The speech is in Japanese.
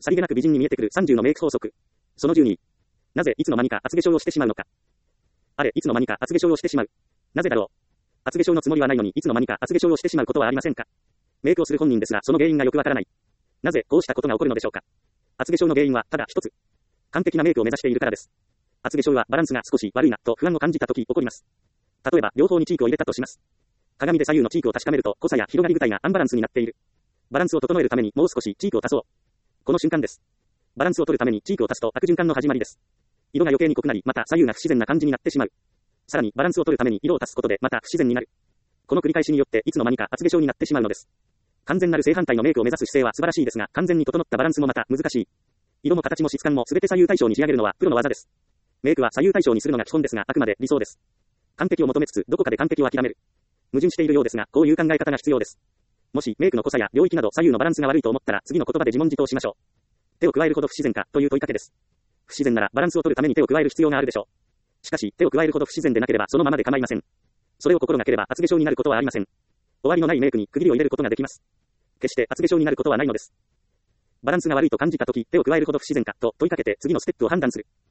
さりげなく美人に見えてくる30のメイク法則。その12。なぜいつの間にか厚化粧をしてしまうのか。あれ、いつの間にか厚化粧をしてしまう。なぜだろう。厚化粧のつもりはないのにいつの間にか厚化粧をしてしまうことはありませんか。メイクをする本人ですがその原因がよくわからない。なぜこうしたことが起こるのでしょうか。厚化粧の原因はただ一つ。完璧なメイクを目指しているからです。厚化粧はバランスが少し悪いなと不安を感じたとき起こります。例えば両方にチークを入れたとします。鏡で左右のチークを確かめると濃さや広がり具体がアンバランスになっている。バランスを整えるためにもう少しチークを足そう。この瞬間です。バランスを取るためにチークを足すと悪循環の始まりです。色が余計に濃くなり、また左右が不自然な感じになってしまう。さらにバランスを取るために色を足すことでまた不自然になる。この繰り返しによっていつの間にか厚化粧になってしまうのです。完全なる正反対のメイクを目指す姿勢は素晴らしいですが、完全に整ったバランスもまた難しい。色も形も質感も全て左右対称に仕上げるのはプロの技です。メイクは左右対称にするのが基本ですが、あくまで理想です。完璧を求めつつどこかで完璧を諦める。矛盾しているようですが、こういう考え方が必要です。もしメイクの濃さや領域など左右のバランスが悪いと思ったら次の言葉で自問自答しましょう。手を加えるほど不自然かという問いかけです。不自然ならバランスを取るために手を加える必要があるでしょう。しかし手を加えるほど不自然でなければそのままで構いません。それを心がければ厚化粧になることはありません。終わりのないメイクに区切りを入れることができます。決して厚化粧になることはないのです。バランスが悪いと感じたとき、手を加えるほど不自然かと問いかけて次のステップを判断する。